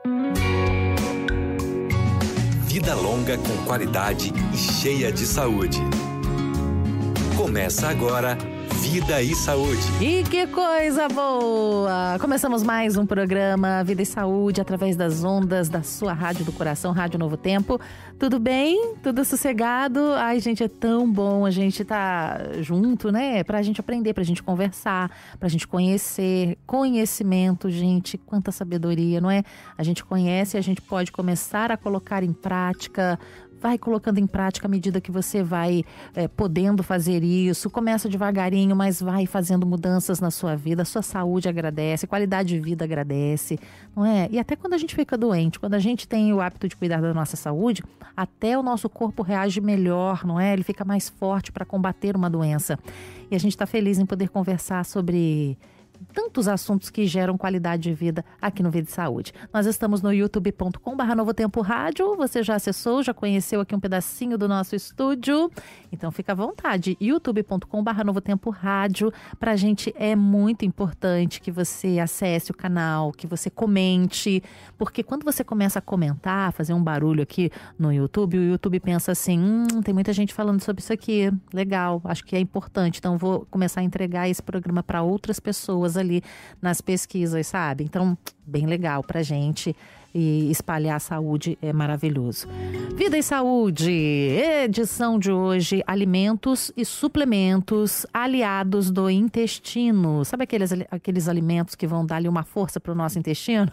Vida longa com qualidade e cheia de saúde. Começa agora Vida e Saúde. E que coisa boa! Começamos mais um programa Vida e Saúde através das ondas da sua Rádio do Coração, Rádio Novo Tempo. Tudo bem? Tudo sossegado? Ai, gente, é tão bom a gente tá junto, né? Pra gente aprender, pra gente conversar, pra gente conhecer. Conhecimento, gente, quanta sabedoria, não é? A gente conhece e a gente pode começar a colocar em prática. Vai colocando em prática à medida que você vai podendo fazer isso. Começa devagarinho, mas vai fazendo mudanças na sua vida. A sua saúde agradece, qualidade de vida agradece, não é? E até quando a gente fica doente, quando a gente tem o hábito de cuidar da nossa saúde, até o nosso corpo reage melhor, não é? Ele fica mais forte para combater uma doença. E a gente está feliz em poder conversar sobre tantos assuntos que geram qualidade de vida aqui no Vida e Saúde. Nós estamos no youtube.com/Novo Tempo Rádio. Você já acessou, já conheceu aqui um pedacinho do nosso estúdio? Então fica à vontade, youtube.com/Novo Tempo Rádio. Pra gente é muito importante que você acesse o canal, que você comente, porque quando você começa a comentar, fazer um barulho aqui no YouTube, o YouTube pensa assim, tem muita gente falando sobre isso aqui, legal, acho que é importante, então vou começar a entregar esse programa para outras pessoas ali nas pesquisas, sabe? Então, bem legal pra gente, e espalhar a saúde é maravilhoso. Vida e Saúde, edição de hoje, alimentos e suplementos aliados do intestino. Sabe aqueles alimentos que vão dar ali uma força pro nosso intestino?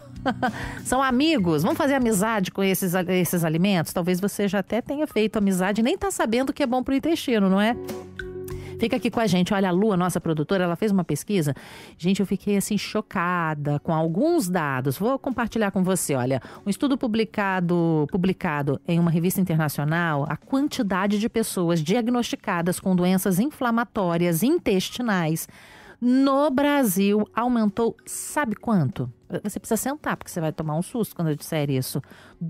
São amigos, vamos fazer amizade com esses alimentos? Talvez você já até tenha feito amizade e nem tá sabendo que é bom pro intestino, não é? Fica aqui com a gente. Olha, a Lu, a nossa produtora, ela fez uma pesquisa. Gente, eu fiquei assim chocada com alguns dados. Vou compartilhar com você. Olha, um estudo publicado em uma revista internacional, a quantidade de pessoas diagnosticadas com doenças inflamatórias intestinais no Brasil aumentou, sabe quanto? Você precisa sentar, porque você vai tomar um susto quando eu disser isso.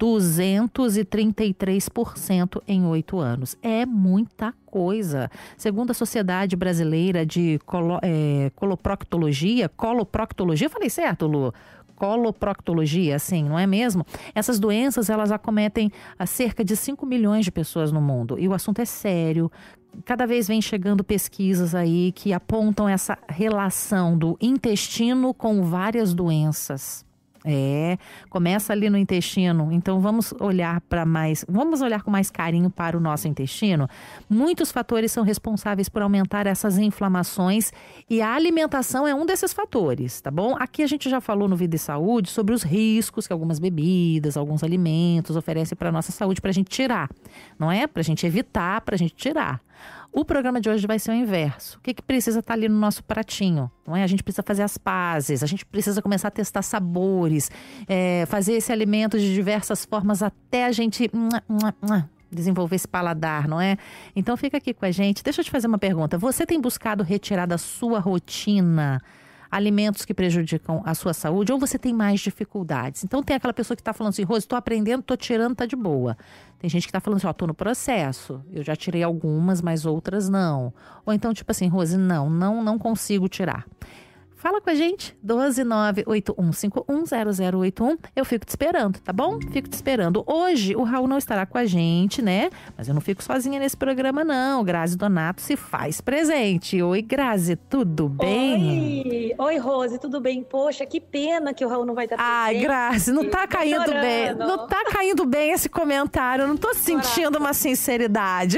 233% em 8 anos. É muita coisa. Segundo a Sociedade Brasileira de Coloproctologia, eu falei certo, Lu? Coloproctologia, assim, não é mesmo? Essas doenças, elas acometem a cerca de 5 milhões de pessoas no mundo. E o assunto é sério. Cada vez vem chegando pesquisas aí que apontam essa relação do intestino com várias doenças. Começa ali no intestino, então vamos olhar com mais carinho para o nosso intestino. Muitos fatores são responsáveis por aumentar essas inflamações e a alimentação é um desses fatores, tá bom? Aqui a gente já falou no Vida e Saúde sobre os riscos que algumas bebidas, alguns alimentos oferecem para a nossa saúde para a gente tirar, não é? Para a gente evitar, para a gente tirar. O programa de hoje vai ser o inverso. O que precisa estar ali no nosso pratinho? Não é? A gente precisa fazer as pazes, a gente precisa começar a testar sabores, fazer esse alimento de diversas formas até a gente desenvolver esse paladar, não é? Então fica aqui com a gente. Deixa eu te fazer uma pergunta. Você tem buscado retirar da sua rotina alimentos que prejudicam a sua saúde ou você tem mais dificuldades? Então tem aquela pessoa que está falando assim, Rose, estou aprendendo, estou tirando, tá de boa. Tem gente que está falando assim, estou no processo, eu já tirei algumas, mas outras não. Ou então tipo assim, Rose, não consigo tirar. Fala com a gente, 12981510081. Eu fico te esperando, tá bom? Fico te esperando. Hoje o Raul não estará com a gente, né? Mas eu não fico sozinha nesse programa, não. Grazi Donato se faz presente. Oi, Grazi, tudo bem? Oi, Rose, tudo bem? Poxa, que pena que o Raul não vai estar presente. Ai, Grazi, não tá caindo bem. Não tá caindo bem esse comentário. Eu não tô sentindo uma sinceridade.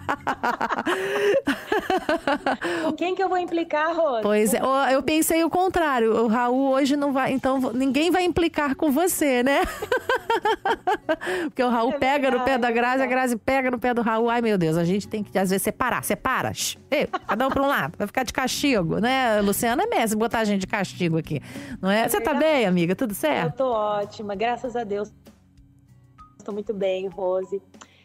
Com quem que eu vou implicar, Rose? Pois é, eu pensei o contrário, o Raul hoje não vai, então ninguém vai implicar com você, né? Porque o Raul pega no pé da Grazi, a Grazi pega no pé do Raul. Ai, meu Deus, a gente tem que, às vezes, separa. Ei, cada um pra um lado, vai ficar de castigo, né? Luciana é mesmo, botar a gente de castigo aqui, não é? Você tá bem, amiga? Tudo certo? Eu tô ótima, graças a Deus. Estou muito bem, Rose.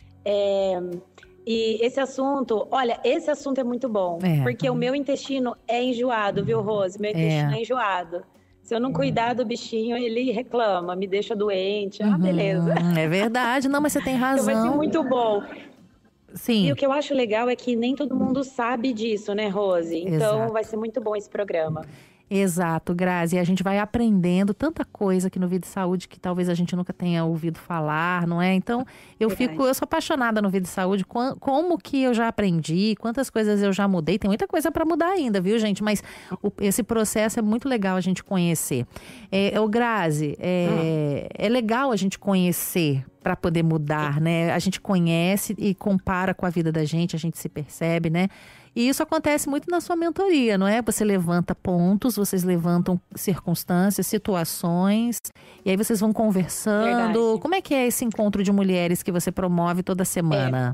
E esse assunto é muito bom, porque o meu intestino é enjoado, viu, Rose? Meu intestino é enjoado. Se eu não cuidar do bichinho, ele reclama, me deixa doente. Beleza. É verdade, não, mas você tem razão. Então vai ser muito bom. Sim. E o que eu acho legal é que nem todo mundo sabe disso, né, Rose? Então vai ser muito bom esse programa. Exato, Grazi. E a gente vai aprendendo tanta coisa aqui no Vida e Saúde que talvez a gente nunca tenha ouvido falar, não é? Então, eu sou apaixonada no Vida e Saúde. Como que eu já aprendi, quantas coisas eu já mudei. Tem muita coisa para mudar ainda, viu, gente? Mas esse processo é muito legal a gente conhecer. Grazi, é legal a gente conhecer para poder mudar, né? A gente conhece e compara com a vida da gente, a gente se percebe, né? E isso acontece muito na sua mentoria, não é? Você levanta pontos, vocês levantam circunstâncias, situações, e aí vocês vão conversando. Verdade. Como é que é esse encontro de mulheres que você promove toda semana?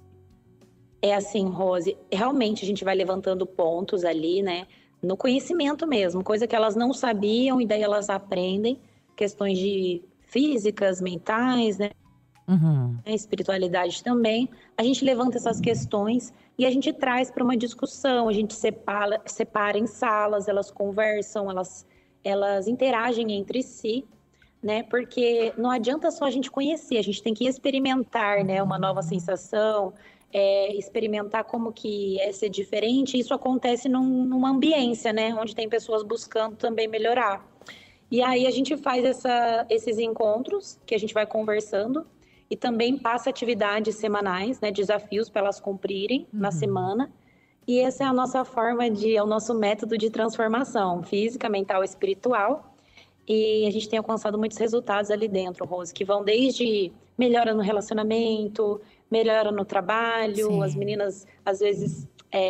É assim, Rose, realmente a gente vai levantando pontos ali, né? No conhecimento mesmo, coisa que elas não sabiam e daí elas aprendem, questões de físicas, mentais, né? Espiritualidade também. A gente levanta essas questões e a gente traz para uma discussão, a gente separa em salas, elas conversam, elas interagem entre si, né? Porque não adianta só a gente conhecer, a gente tem que experimentar, né? Uma nova sensação, experimentar como que é ser diferente. Isso acontece numa ambiência, né? Onde tem pessoas buscando também melhorar. E aí a gente faz esses encontros que a gente vai conversando e também passa atividades semanais, né, desafios para elas cumprirem na semana. E essa é a nossa forma é o nosso método de transformação física, mental e espiritual. E a gente tem alcançado muitos resultados ali dentro, Rose, que vão desde melhora no relacionamento, melhora no trabalho. Sim. As meninas, às vezes,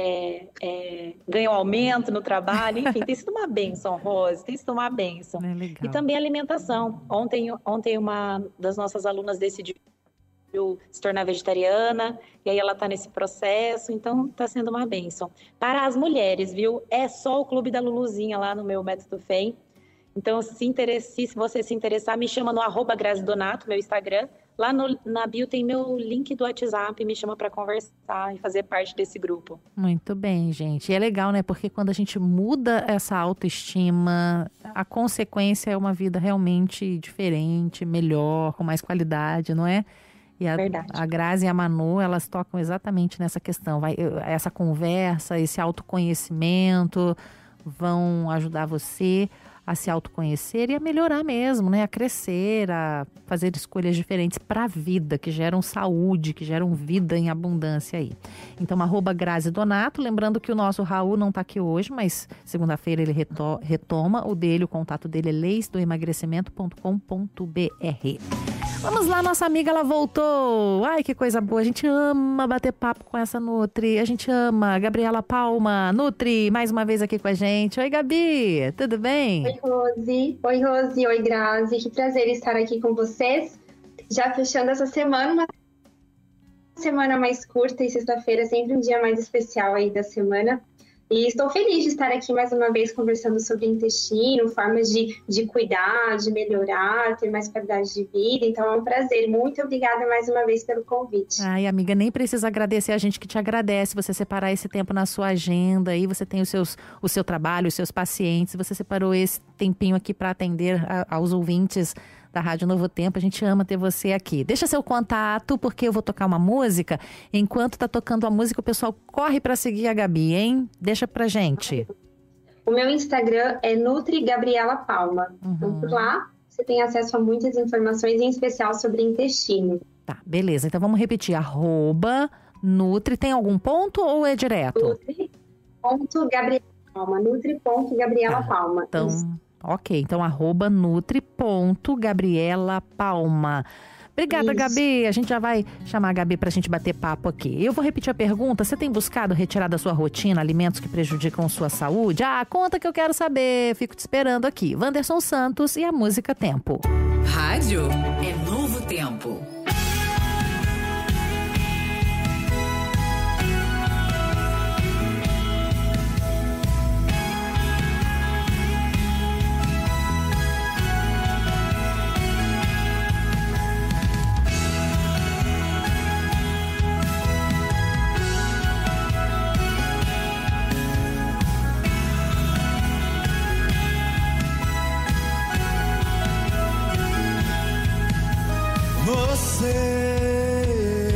ganham aumento no trabalho. Enfim, tem sido uma bênção, Rose, tem sido uma bênção. E também alimentação. Ontem uma das nossas alunas decidiu se tornar vegetariana, e aí ela está nesse processo, então está sendo uma bênção. Para as mulheres, viu? É só o Clube da Luluzinha lá no meu Método FEM. Então, se você se interessar, me chama no @GraziDonato, meu Instagram. Lá na bio tem meu link do WhatsApp, me chama para conversar e fazer parte desse grupo. Muito bem, gente. E é legal, né? Porque quando a gente muda essa autoestima, a consequência é uma vida realmente diferente, melhor, com mais qualidade, não é? E a Grazi e a Manu, elas tocam exatamente nessa questão. Essa conversa, esse autoconhecimento vão ajudar você a se autoconhecer e a melhorar mesmo, né? A crescer, a fazer escolhas diferentes para a vida, que geram saúde, que geram vida em abundância aí. Então, @GraziDonato, lembrando que o nosso Raul não está aqui hoje, mas segunda-feira ele retoma o contato dele é leisdoemagrecimento.com.br. Vamos lá, nossa amiga, ela voltou. Ai, que coisa boa. A gente ama bater papo com essa Nutri. A gente ama. Gabriela Palma, Nutri, mais uma vez aqui com a gente. Oi, Gabi, tudo bem? Oi, Rose. Oi, Rose. Oi, Grazi. Que prazer estar aqui com vocês. Já fechando essa semana, uma semana mais curta e sexta-feira sempre um dia mais especial aí da semana. E estou feliz de estar aqui mais uma vez conversando sobre intestino, formas de cuidar, de melhorar, ter mais qualidade de vida. Então é um prazer. Muito obrigada mais uma vez pelo convite. Ai, amiga, nem precisa agradecer, a gente que te agradece. Você separar esse tempo na sua agenda, aí você tem o seu trabalho, os seus pacientes. Você separou esse tempinho aqui para atender aos ouvintes da Rádio Novo Tempo. A gente ama ter você aqui. Deixa seu contato, porque eu vou tocar uma música. Enquanto tá tocando a música, o pessoal corre para seguir a Gabi, hein? Deixa pra gente. O meu Instagram é Nutri Gabriela Palma. Então, por lá, você tem acesso a muitas informações, em especial sobre intestino. Tá, beleza. Então, vamos repetir. @Nutri. Tem algum ponto ou é direto? Nutri.Gabriela Palma. Nutri.Gabriela Palma. Então... Isso. Ok, então @Nutri.Gabriela Palma. Obrigada, isso. Gabi. A gente já vai chamar a Gabi pra gente bater papo aqui. Eu vou repetir a pergunta. Você tem buscado retirar da sua rotina alimentos que prejudicam sua saúde? Conta que eu quero saber. Fico te esperando aqui. Wanderson Santos e a música Tempo. Rádio é Novo Tempo.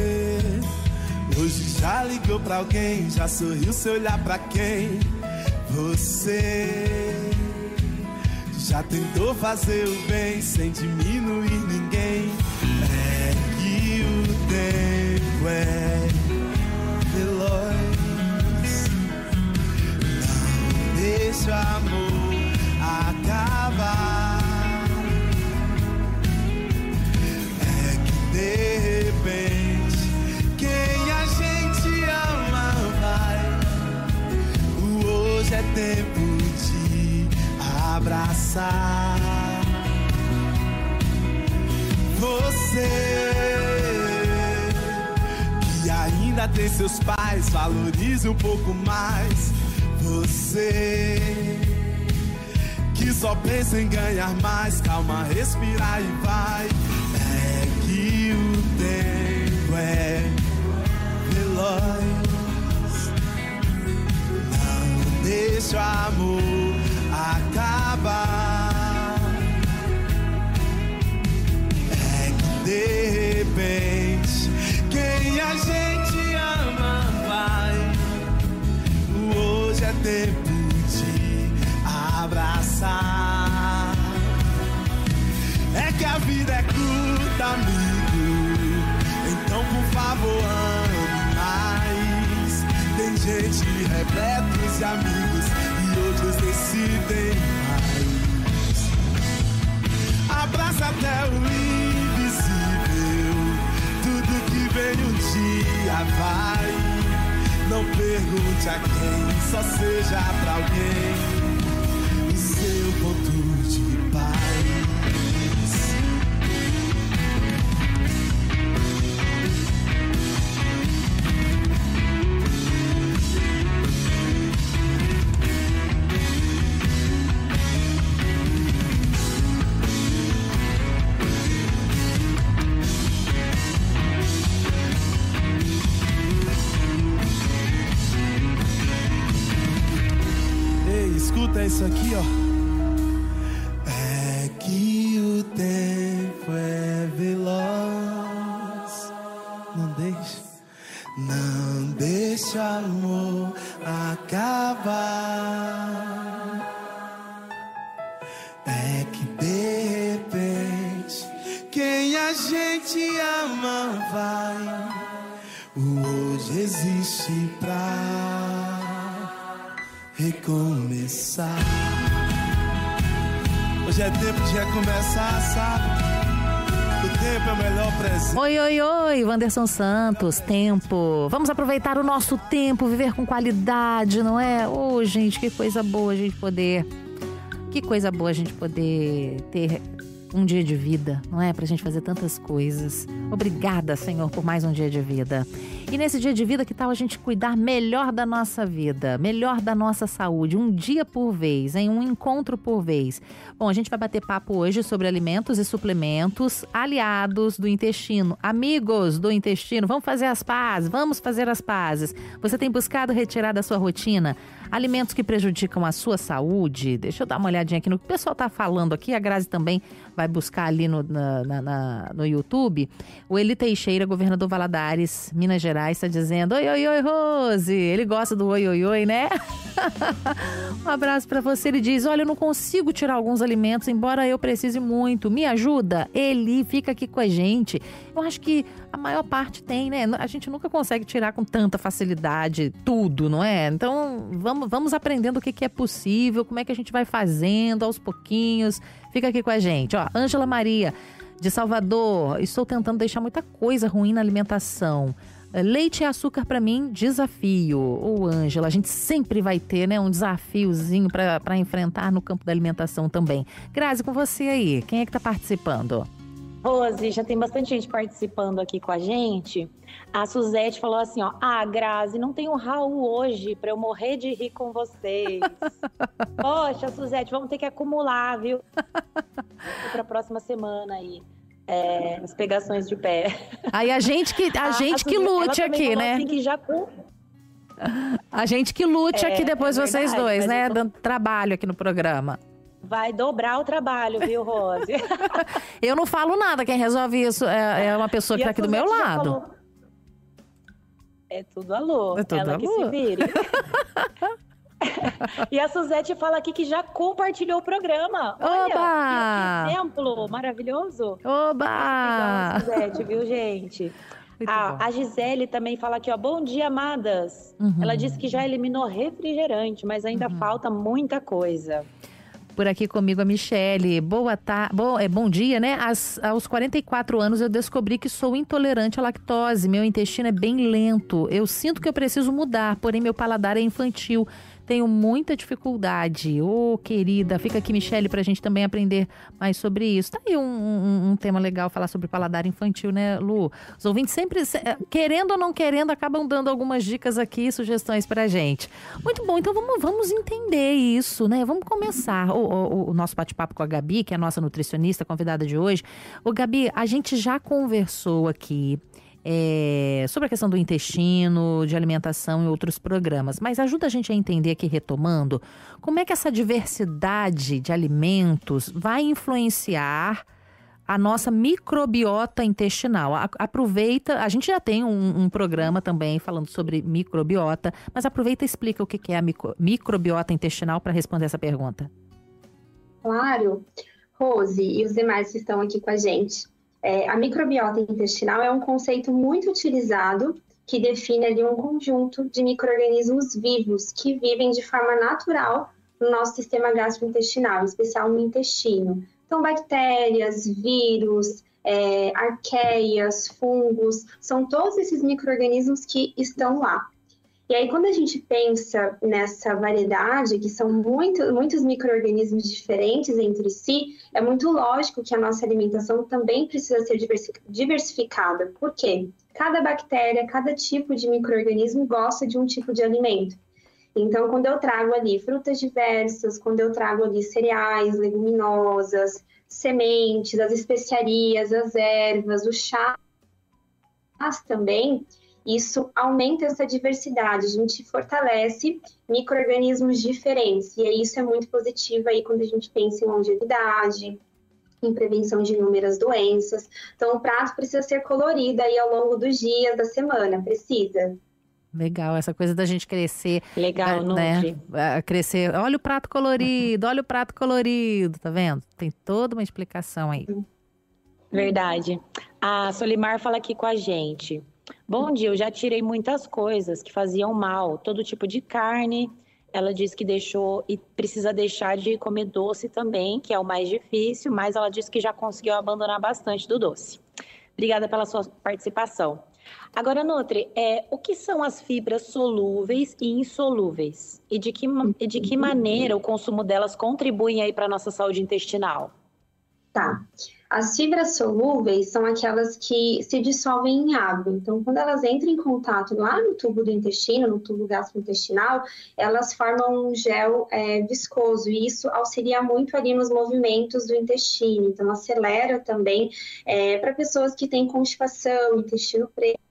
Hoje já ligou pra alguém, já sorriu se olhar pra quem? Você já tentou fazer o bem sem diminuir ninguém. É que o tempo é veloz. Não deixa o amor acabar. É que de repente quem a gente ama vai. O hoje é tempo de abraçar. Você que ainda tem seus pais, valorize um pouco mais. Você que só pensa em ganhar mais, calma, respira e vai. É que o tempo é veloz. Não deixa o amor acabar. É que de repente quem a gente ama vai. Hoje é tempo de abraçar. É que a vida é curta, amigo, então por favor ame mais. Tem gente repletos de amigos e outros decidem mais. Abraça até o invisível, tudo que vem um dia vai. Não pergunte a quem, só seja pra alguém o seu ponto de paz. Escuta isso aqui, ó. É que o tempo é veloz. Não deixa o amor acabar. É que de repente quem a gente ama vai. O hoje existe pra recomeçar. Hoje é tempo de recomeçar, sabe? O tempo é o melhor presente. Oi, oi, oi, Wanderson Santos, tempo. Vamos aproveitar o nosso tempo, viver com qualidade, não é? Ô, gente, que coisa boa a gente poder... Que coisa boa a gente poder ter um dia de vida, não é? Pra gente fazer tantas coisas. Obrigada, Senhor, por mais um dia de vida. E nesse dia de vida, que tal a gente cuidar melhor da nossa vida, melhor da nossa saúde, um dia por vez, hein? Um encontro por vez. Bom, a gente vai bater papo hoje sobre alimentos e suplementos aliados do intestino, amigos do intestino. Vamos fazer as pazes, vamos fazer as pazes. Você tem buscado retirar da sua rotina alimentos que prejudicam a sua saúde? Deixa eu dar uma olhadinha aqui no que o pessoal tá falando aqui. A Grazi também vai buscar ali no YouTube. O Eli Teixeira, governador Valadares, Minas Gerais, está dizendo: oi, oi, oi, Rose. Ele gosta do oi, oi, oi, né? Um abraço para você. Ele diz: olha, eu não consigo tirar alguns alimentos, embora eu precise muito. Me ajuda? Eli, fica aqui com a gente. Eu acho que a maior parte tem, né? A gente nunca consegue tirar com tanta facilidade tudo, não é? Então, vamos aprendendo o que é possível, como é que a gente vai fazendo aos pouquinhos. Fica aqui com a gente. Ó, Ângela Maria, de Salvador: estou tentando deixar muita coisa ruim na alimentação. Leite e açúcar para mim, desafio. Ô, Ângela, a gente sempre vai ter, né, um desafiozinho para enfrentar no campo da alimentação também. Grazi, com você aí, quem é que tá participando? Rose, já tem bastante gente participando aqui com a gente. A Suzete falou assim, ó: ah, Grazi, não tem um Raul hoje pra eu morrer de rir com vocês. Poxa, Suzete, vamos ter que acumular, viu? Pra próxima semana aí. As pegações de pé. Aí a gente que lute aqui, né? Assim que já... A gente que lute aqui depois, vocês dois, né? Dando trabalho aqui no programa. Vai dobrar o trabalho, viu, Rose? Eu não falo nada, quem resolve isso é uma pessoa que tá aqui do meu lado. É tudo alô. É tudo ela alô. Que se vire. E a Suzete fala aqui que já compartilhou o programa. Olha, que exemplo maravilhoso. Oba! Suzete, viu, gente? A Gisele também fala aqui, ó, bom dia, amadas. Ela disse que já eliminou refrigerante, mas ainda falta muita coisa. Por aqui comigo a Michele. Bom dia, né? Aos 44 anos eu descobri que sou intolerante à lactose. Meu intestino é bem lento. Eu sinto que eu preciso mudar, porém meu paladar é infantil. Tenho muita dificuldade. Ô, querida, fica aqui, Michele, pra gente também aprender mais sobre isso. Tá aí um tema legal, falar sobre paladar infantil, né, Lu? Os ouvintes sempre, querendo ou não querendo, acabam dando algumas dicas aqui, sugestões pra gente. Muito bom, então vamos entender isso, né? Vamos começar o nosso bate-papo com a Gabi, que é a nossa nutricionista convidada de hoje. Ô, Gabi, a gente já conversou aqui sobre a questão do intestino, de alimentação e outros programas. Mas ajuda a gente a entender aqui, retomando, como é que essa diversidade de alimentos vai influenciar a nossa microbiota intestinal. Aproveita, a gente já tem um programa também falando sobre microbiota, mas aproveita e explica o que é a microbiota intestinal para responder essa pergunta. Claro, Rose e os demais que estão aqui com a gente. A microbiota intestinal é um conceito muito utilizado que define ali um conjunto de micro-organismos vivos que vivem de forma natural no nosso sistema gastrointestinal, em especial no intestino. Então, bactérias, vírus, arqueias, fungos, são todos esses micro-organismos que estão lá. E aí, quando a gente pensa nessa variedade, que são muitos micro-organismos diferentes entre si, é muito lógico que a nossa alimentação também precisa ser diversificada. Por quê? Cada bactéria, cada tipo de micro-organismo gosta de um tipo de alimento. Então, quando eu trago ali frutas diversas, quando eu trago ali cereais, leguminosas, sementes, as especiarias, as ervas, o chá também, isso aumenta essa diversidade, a gente fortalece micro-organismos diferentes, e isso é muito positivo aí quando a gente pensa em longevidade, em prevenção de inúmeras doenças. Então, o prato precisa ser colorido aí ao longo dos dias da semana, precisa. Legal, essa coisa da gente crescer. Legal, né? Crescer, olha o prato colorido, tá vendo? Tem toda uma explicação aí. Verdade. A Solimar fala aqui com a gente. Bom dia, eu já tirei muitas coisas que faziam mal, todo tipo de carne. Ela disse que deixou e precisa deixar de comer doce também, que é o mais difícil, mas ela disse que já conseguiu abandonar bastante do doce. Obrigada pela sua participação. Agora, Nutri, o que são as fibras solúveis e insolúveis? E de que maneira o consumo delas contribui aí para a nossa saúde intestinal? Tá. As fibras solúveis são aquelas que se dissolvem em água. Então, quando elas entram em contato lá no tubo do intestino, no tubo gastrointestinal, elas formam um gel viscoso. E isso auxilia muito ali nos movimentos do intestino. Então, acelera também para pessoas que têm constipação, intestino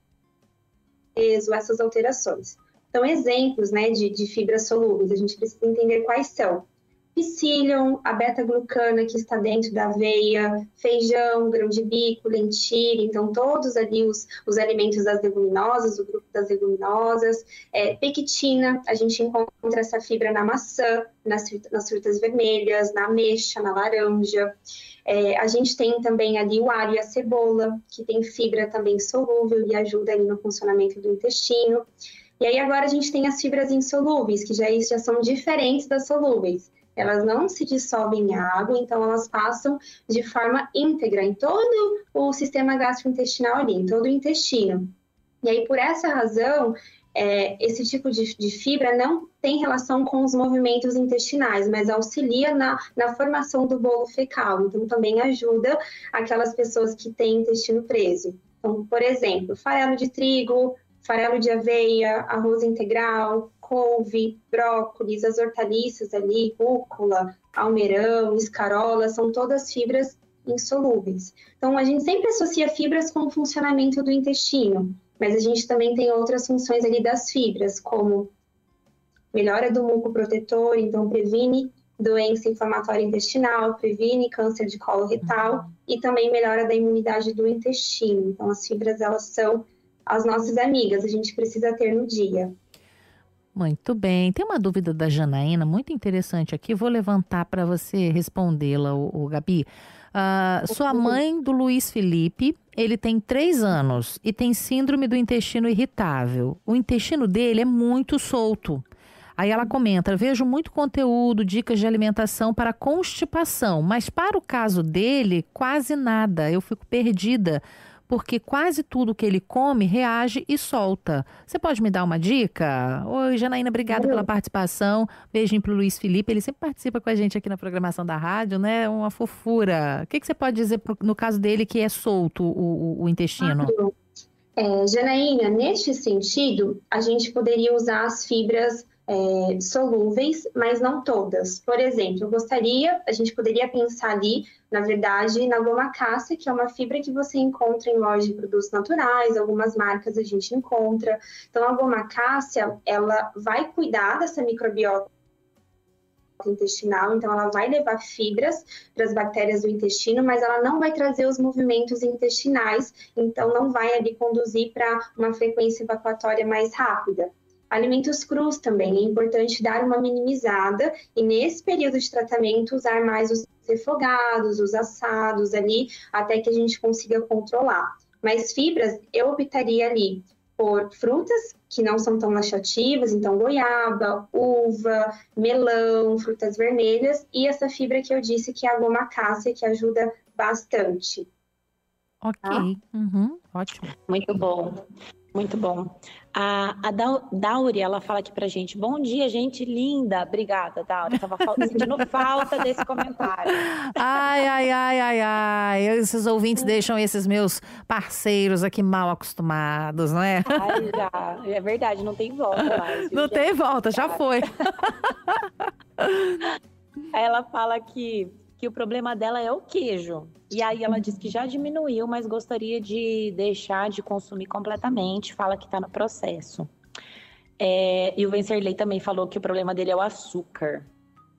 preso, essas alterações. Então, exemplos, né, de fibras solúveis, a gente precisa entender quais são. Psyllium, a beta-glucana que está dentro da aveia, feijão, grão de bico, lentilha, então todos ali os alimentos das leguminosas, o grupo das leguminosas. Pectina, a gente encontra essa fibra na maçã, nas frutas vermelhas, na ameixa, na laranja. A gente tem também ali o alho e a cebola, que tem fibra também solúvel e ajuda ali no funcionamento do intestino. E aí agora a gente tem as fibras insolúveis, que já são diferentes das solúveis. Elas não se dissolvem em água, então elas passam de forma íntegra em todo o sistema gastrointestinal ali, em todo o intestino. E aí, por essa razão, esse tipo de fibra não tem relação com os movimentos intestinais, mas auxilia na formação do bolo fecal. Então, também ajuda aquelas pessoas que têm intestino preso. Então, por exemplo, farelo de trigo, farelo de aveia, arroz integral, couve, brócolis, as hortaliças ali, rúcula, almeirão, escarola, são todas fibras insolúveis. Então, a gente sempre associa fibras com o funcionamento do intestino, mas a gente também tem outras funções ali das fibras, como melhora do muco protetor, então previne doença inflamatória intestinal, previne câncer de colo retal e também melhora da imunidade do intestino. Então, as fibras, elas são as nossas amigas, a gente precisa ter no dia. Muito bem. Tem uma dúvida da Janaína muito interessante aqui. Vou levantar para você respondê-la, o Gabi. Sua mãe do Luiz Felipe, ele tem 3 anos e tem síndrome do intestino irritável. O intestino dele é muito solto. Aí ela comenta, vejo muito conteúdo, dicas de alimentação para constipação, mas para o caso dele, quase nada. Eu fico perdida, porque quase tudo que ele come reage e solta. Você pode me dar uma dica? Oi, Janaína, obrigada pela participação. Beijinho pro Luiz Felipe, ele sempre participa com a gente aqui na programação da rádio, né? Uma fofura. O que você pode dizer no caso dele que é solto o intestino? Janaína, neste sentido, a gente poderia usar as fibras solúveis, mas não todas. Por exemplo, a gente poderia pensar ali, na verdade, na goma cássia, que é uma fibra que você encontra em lojas de produtos naturais, algumas marcas a gente encontra. Então, a goma cássia, ela vai cuidar dessa microbiota intestinal, então ela vai levar fibras para as bactérias do intestino, mas ela não vai trazer os movimentos intestinais, então não vai ali conduzir para uma frequência evacuatória mais rápida. Alimentos crus também, é importante dar uma minimizada e nesse período de tratamento usar mais os refogados, os assados ali, até que a gente consiga controlar. Mas fibras, eu optaria ali por frutas que não são tão laxativas, então goiaba, uva, melão, frutas vermelhas e essa fibra que eu disse que é a goma cássia, que ajuda bastante. Ok, ótimo. Muito bom. Muito bom. A Dauri, ela fala aqui pra gente, bom dia, gente linda. Obrigada, Dauri. Tava sentindo falta desse comentário. Ai. Esses ouvintes deixam esses meus parceiros aqui mal acostumados, não é? Ai, já. É verdade, não tem volta mais. Não tem volta, já foi. Ela fala que o problema dela é o queijo. E aí ela diz que já diminuiu, mas gostaria de deixar de consumir completamente. Fala que está no processo. E o Vencerley também falou que o problema dele é o açúcar.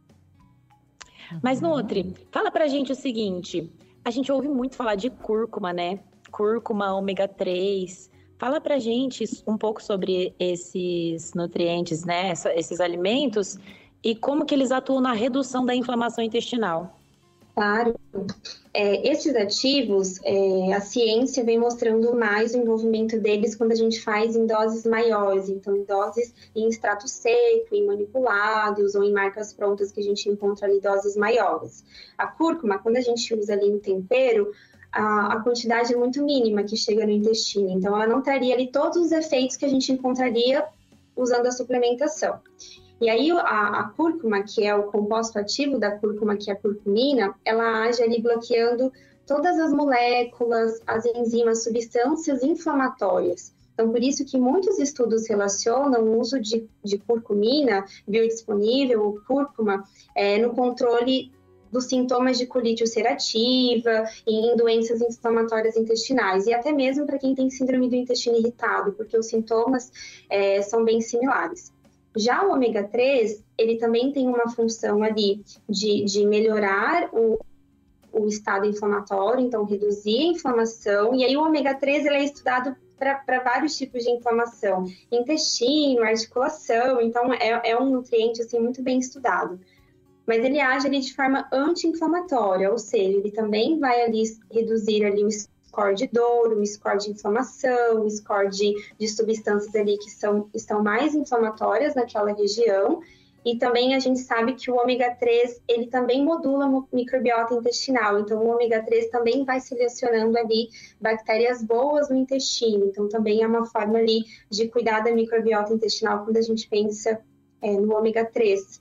Mas, Nutri, fala pra gente o seguinte. A gente ouve muito falar de cúrcuma, né? Cúrcuma, ômega 3. Fala pra gente um pouco sobre esses nutrientes, né? Esses alimentos e como que eles atuam na redução da inflamação intestinal. Claro. Esses ativos, a ciência vem mostrando mais o envolvimento deles quando a gente faz em doses maiores, então em doses em extrato seco, em manipulados ou em marcas prontas que a gente encontra ali doses maiores. A cúrcuma, quando a gente usa ali em tempero, a quantidade é muito mínima que chega no intestino, então ela não traria ali todos os efeitos que a gente encontraria usando a suplementação. E aí a cúrcuma, que é o composto ativo da cúrcuma, que é a curcumina, ela age ali bloqueando todas as moléculas, as enzimas, substâncias inflamatórias. Então, por isso que muitos estudos relacionam o uso de curcumina biodisponível, ou cúrcuma, no controle dos sintomas de colite ulcerativa e em doenças inflamatórias intestinais, e até mesmo para quem tem síndrome do intestino irritado, porque os sintomas são bem similares. Já o ômega 3, ele também tem uma função ali de melhorar o estado inflamatório, então reduzir a inflamação, e aí o ômega 3 ele é estudado para vários tipos de inflamação, intestino, articulação, então é um nutriente assim, muito bem estudado. Mas ele age ali de forma anti-inflamatória, ou seja, ele também vai ali reduzir ali o score de dor, o score de inflamação, o score de substâncias ali que estão mais inflamatórias naquela região. E também a gente sabe que o ômega 3, ele também modula a microbiota intestinal. Então, o ômega 3 também vai selecionando ali bactérias boas no intestino. Então, também é uma forma ali de cuidar da microbiota intestinal quando a gente pensa no ômega 3.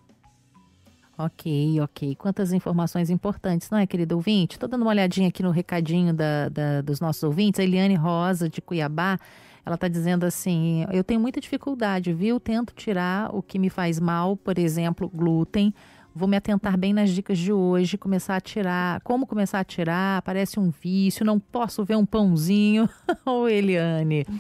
Ok. Quantas informações importantes, não é, querido ouvinte? Estou dando uma olhadinha aqui no recadinho dos nossos ouvintes. A Eliane Rosa, de Cuiabá, ela está dizendo assim, eu tenho muita dificuldade, viu? Tento tirar o que me faz mal, por exemplo, glúten. Vou me atentar bem nas dicas de hoje, como começar a tirar, parece um vício, não posso ver um pãozinho. Ô, Eliane,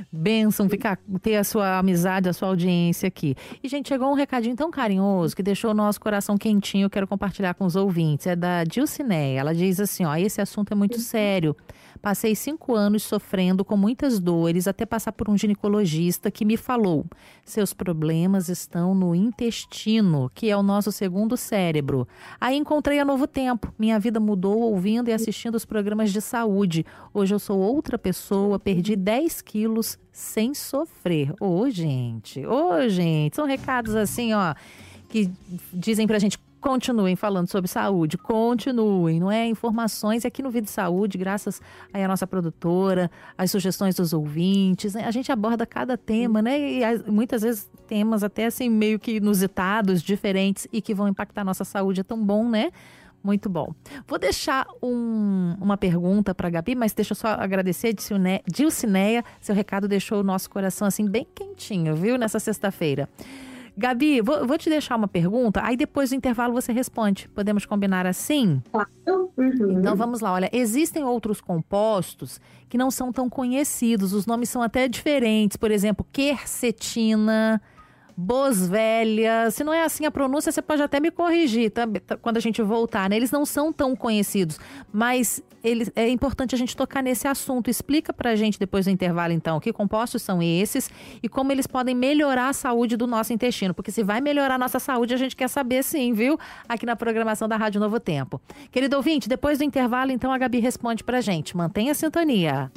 Bênção ter a sua amizade, a sua audiência aqui. E, gente, chegou um recadinho tão carinhoso que deixou o nosso coração quentinho. Eu quero compartilhar com os ouvintes. É da Dilcineia. Ela diz assim, esse assunto é muito sério. Passei 5 anos sofrendo com muitas dores até passar por um ginecologista que me falou: seus problemas estão no intestino, que é o nosso segundo cérebro. Aí encontrei a Novo Tempo. Minha vida mudou ouvindo e assistindo os programas de saúde. Hoje eu sou outra pessoa, perdi 10 quilos sem sofrer. Gente. São recados assim, que dizem pra gente: continuem falando sobre saúde, continuem, não é? Informações aqui no Vida e Saúde, graças aí à nossa produtora, às sugestões dos ouvintes, né? A gente aborda cada tema, né? E muitas vezes temas até assim meio que inusitados, diferentes e que vão impactar a nossa saúde. É tão bom, né? Muito bom. Vou deixar uma pergunta para a Gabi, mas deixa eu só agradecer, Dilcineia, seu recado deixou o nosso coração assim bem quentinho, viu? Nessa sexta-feira. Gabi, vou te deixar uma pergunta, aí depois do intervalo você responde. Podemos combinar assim? Claro. Uhum. Então vamos lá, olha, existem outros compostos que não são tão conhecidos, os nomes são até diferentes, por exemplo, quercetina, boswellia. Se não é assim a pronúncia, você pode até me corrigir, tá? Quando a gente voltar, né? Eles não são tão conhecidos, mas é importante a gente tocar nesse assunto. Explica pra gente depois do intervalo, então, que compostos são esses e como eles podem melhorar a saúde do nosso intestino, porque se vai melhorar a nossa saúde, a gente quer saber sim, viu? Aqui na programação da Rádio Novo Tempo. Querido ouvinte, depois do intervalo, então, a Gabi responde pra gente. Mantenha a sintonia.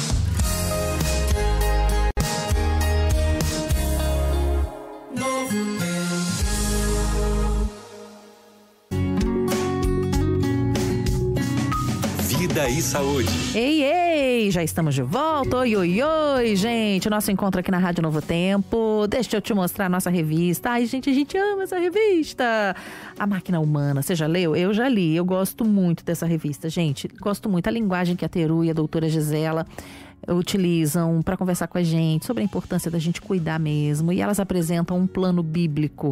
Vida e Saúde. Ei, já estamos de volta. Oi, gente. Nosso encontro aqui na Rádio Novo Tempo. Deixa eu te mostrar a nossa revista. Ai, gente, a gente ama essa revista. A Máquina Humana. Você já leu? Eu já li. Eu gosto muito dessa revista, gente. Gosto muito. A linguagem que a Teru e a doutora Gisela utilizam para conversar com a gente sobre a importância da gente cuidar mesmo. E elas apresentam um plano bíblico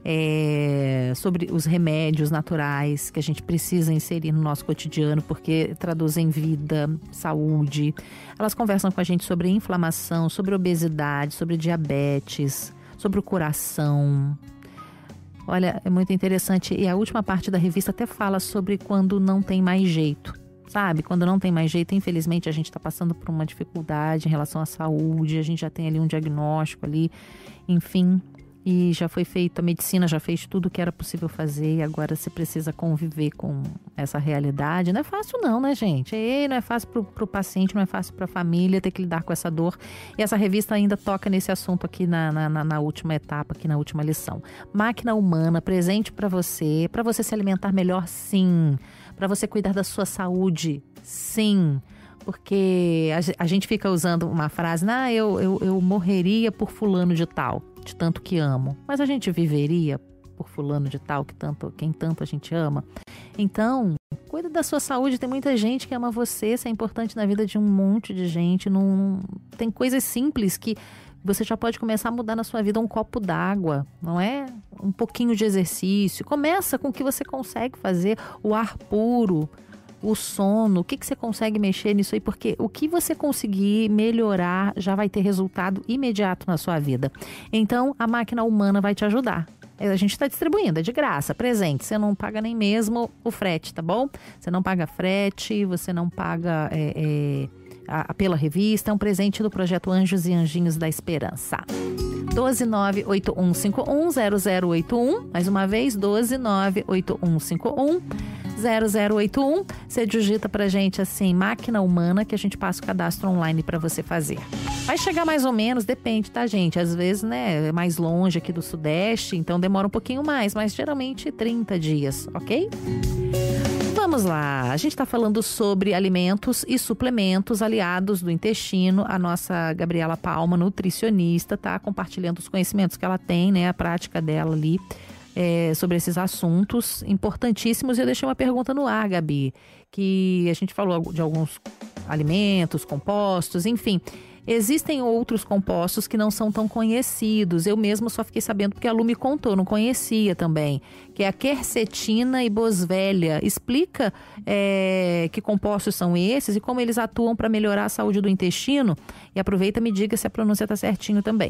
sobre os remédios naturais que a gente precisa inserir no nosso cotidiano, porque traduzem vida, saúde. Elas conversam com a gente sobre inflamação, sobre obesidade, sobre diabetes, sobre o coração. Olha, é muito interessante. E a última parte da revista até fala sobre quando não tem mais jeito. Sabe, quando não tem mais jeito, infelizmente a gente está passando por uma dificuldade em relação à saúde, a gente já tem ali um diagnóstico ali, enfim, e já foi feito, a medicina já fez tudo o que era possível fazer e agora você precisa conviver com essa realidade. Não é fácil não, né, gente? Não é fácil pro paciente, não é fácil para a família ter que lidar com essa dor. E essa revista ainda toca nesse assunto aqui na última etapa, aqui na última lição. Máquina Humana, presente para você se alimentar melhor, sim. Para você cuidar da sua saúde, sim. Porque a gente fica usando uma frase, eu morreria por fulano de tal, de tanto que amo. Mas a gente viveria por fulano de tal, quem tanto a gente ama. Então, cuida da sua saúde. Tem muita gente que ama você, isso é importante na vida de um monte de gente. Tem coisas simples que você já pode começar a mudar na sua vida. Um copo d'água, não é? Um pouquinho de exercício. Começa com o que você consegue fazer. O ar puro, o sono. O que você consegue mexer nisso aí? Porque o que você conseguir melhorar já vai ter resultado imediato na sua vida. Então, a Máquina Humana vai te ajudar. A gente está distribuindo, é de graça, presente. Você não paga nem mesmo o frete, tá bom? Você não paga frete, você não paga pela revista. É um presente do projeto Anjos e Anjinhos da Esperança. 12981510081. Mais uma vez, 12981510081. Você digita pra gente assim, Máquina Humana, que a gente passa o cadastro online pra você fazer. Vai chegar mais ou menos, depende, tá, gente? Às vezes, né, é mais longe aqui do Sudeste, então demora um pouquinho mais, mas geralmente 30 dias, ok? Vamos lá, a gente está falando sobre alimentos e suplementos aliados do intestino. A nossa Gabriela Palma, nutricionista, tá compartilhando os conhecimentos que ela tem, né, a prática dela ali sobre esses assuntos importantíssimos. E eu deixei uma pergunta no ar, Gabi, que a gente falou de alguns alimentos, compostos, enfim. Existem outros compostos que não são tão conhecidos. Eu mesmo só fiquei sabendo porque a Lu me contou, não conhecia também. Que é a quercetina e boswellia. Explica que compostos são esses e como eles atuam para melhorar a saúde do intestino. E aproveita e me diga se a pronúncia está certinho também.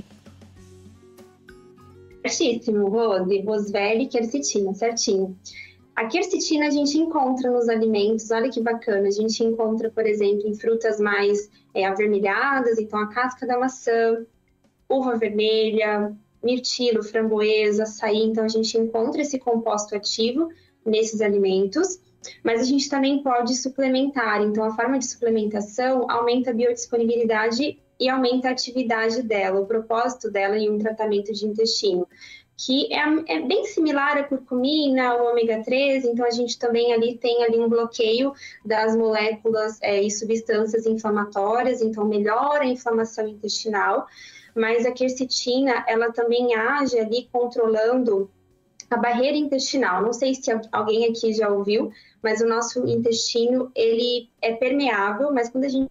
Certíssimo, Rose. Boswellia e quercetina, certinho. A quercetina a gente encontra nos alimentos, olha que bacana, a gente encontra, por exemplo, em frutas mais avermelhadas, então a casca da maçã, uva vermelha, mirtilo, framboesa, açaí, então a gente encontra esse composto ativo nesses alimentos, mas a gente também pode suplementar, então a forma de suplementação aumenta a biodisponibilidade e aumenta a atividade dela, o propósito dela em um tratamento de intestino, que é bem similar à curcumina, ao ômega 3, então a gente também tem ali um bloqueio das moléculas e substâncias inflamatórias, então melhora a inflamação intestinal, mas a quercetina, ela também age ali controlando a barreira intestinal. Não sei se alguém aqui já ouviu, mas o nosso intestino, ele é permeável, mas quando a gente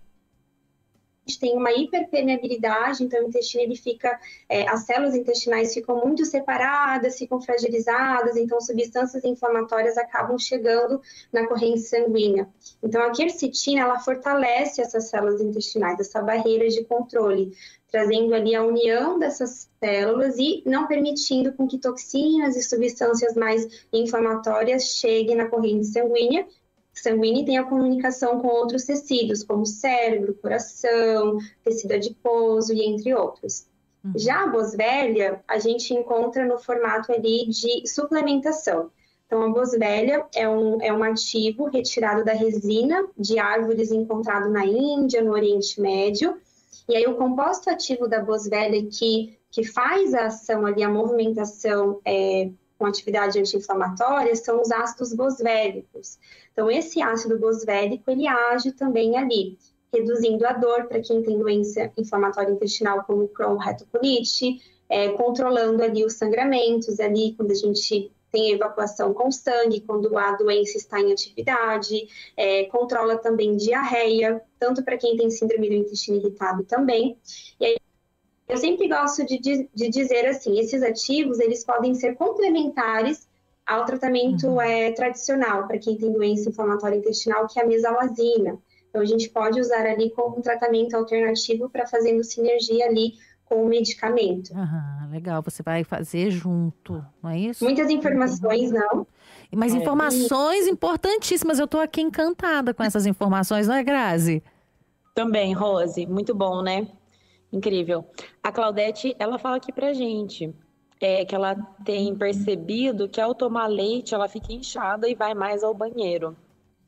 tem uma hiperpermeabilidade, então o intestino ele fica, as células intestinais ficam muito separadas, ficam fragilizadas, então substâncias inflamatórias acabam chegando na corrente sanguínea. Então a quercetina, ela fortalece essas células intestinais, essa barreira de controle, trazendo ali a união dessas células e não permitindo com que toxinas e substâncias mais inflamatórias cheguem na corrente sanguínea e tem a comunicação com outros tecidos, como cérebro, coração, tecido adiposo e entre outros. Já a boswellia, a gente encontra no formato ali de suplementação. Então, a boswellia é um ativo retirado da resina de árvores encontrado na Índia, no Oriente Médio. E aí, o composto ativo da boswellia que faz a ação ali, a movimentação com atividade anti-inflamatória, são os ácidos boswellicos. Então, esse ácido boswellico, ele age também ali, reduzindo a dor para quem tem doença inflamatória intestinal, como Crohn, retocolite, controlando ali os sangramentos, ali quando a gente tem evacuação com sangue, quando a doença está em atividade, controla também diarreia, tanto para quem tem síndrome do intestino irritado também. E aí, eu sempre gosto de dizer assim, esses ativos, eles podem ser complementares ao tratamento tradicional, para quem tem doença inflamatória intestinal, que é a mesalazina. Então, a gente pode usar ali como um tratamento alternativo para fazendo sinergia ali com o medicamento. Legal, você vai fazer junto, não é isso? Muitas informações, não. Mas informações importantíssimas, eu estou aqui encantada com essas informações, não é, Grazi? Também, Rose, muito bom, né? Incrível. A Claudete, ela fala aqui pra gente que ela tem percebido que ao tomar leite, ela fica inchada e vai mais ao banheiro.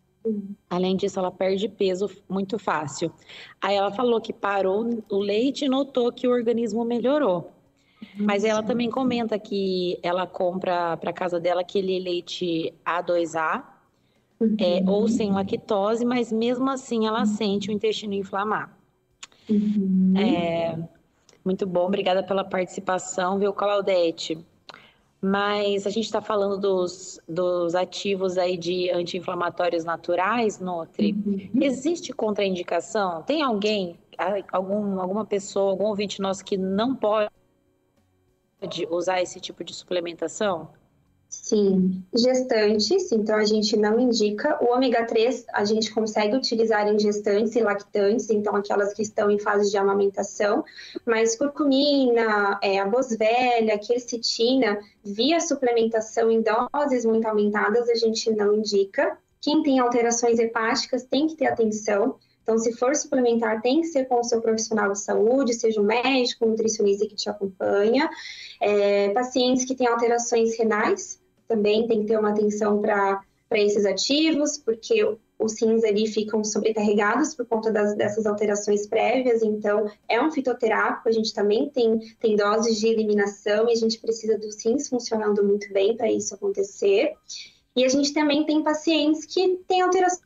Além disso, ela perde peso muito fácil. Aí ela falou que parou o leite e notou que o organismo melhorou. Mas ela também comenta que ela compra para casa dela aquele leite A2A, ou sem lactose, mas mesmo assim ela sente o intestino inflamar. Muito bom, obrigada pela participação, viu, Claudete? Mas a gente está falando dos ativos aí de anti-inflamatórios naturais, Nutri. Existe contraindicação? Tem alguém, alguma pessoa, algum ouvinte nosso que não pode usar esse tipo de suplementação? Sim, gestantes, então a gente não indica. O ômega 3 a gente consegue utilizar em gestantes e lactantes, então aquelas que estão em fase de amamentação, mas curcumina, a boswellia, a quercetina, via suplementação em doses muito aumentadas, a gente não indica. Quem tem alterações hepáticas tem que ter atenção. Então, se for suplementar, tem que ser com o seu profissional de saúde, seja um médico, um nutricionista que te acompanha. Pacientes que têm alterações renais também tem que ter uma atenção para esses ativos, porque os rins ali ficam sobrecarregados por conta dessas alterações prévias. Então, é um fitoterápico, a gente também tem doses de eliminação e a gente precisa dos rins funcionando muito bem para isso acontecer. E a gente também tem pacientes que têm alterações.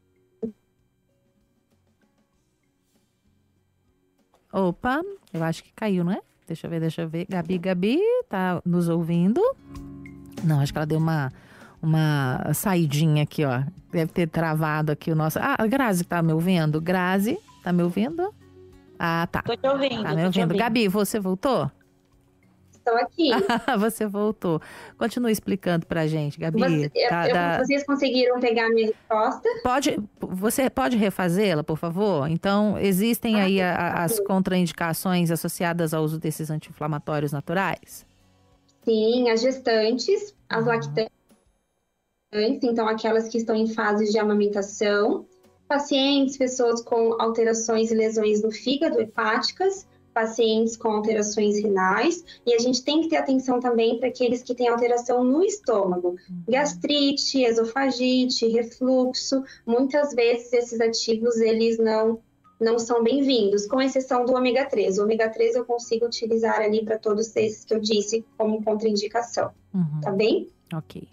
Opa, eu acho que caiu, não é? Deixa eu ver. Gabi, tá nos ouvindo? Não, acho que ela deu uma saidinha aqui, ó. Deve ter travado aqui o nosso... a Grazi tá me ouvindo? Grazi, tá me ouvindo? Ah, tá. Tô te ouvindo. Tá me ouvindo. Gabi, você voltou? Estou aqui. Você voltou. Continua explicando pra gente, Gabi. Vocês conseguiram pegar a minha resposta? Você pode refazê-la, por favor? Então, existem aí as contraindicações associadas ao uso desses anti-inflamatórios naturais? Sim, as gestantes, as lactantes, então aquelas que estão em fase de amamentação, pacientes, pessoas com alterações e lesões no fígado, hepáticas, pacientes com alterações renais, e a gente tem que ter atenção também para aqueles que têm alteração no estômago, gastrite, esofagite, refluxo. Muitas vezes esses ativos eles não são bem-vindos, com exceção do ômega 3. O ômega 3 eu consigo utilizar ali para todos esses que eu disse como contraindicação, tá bem? Ok.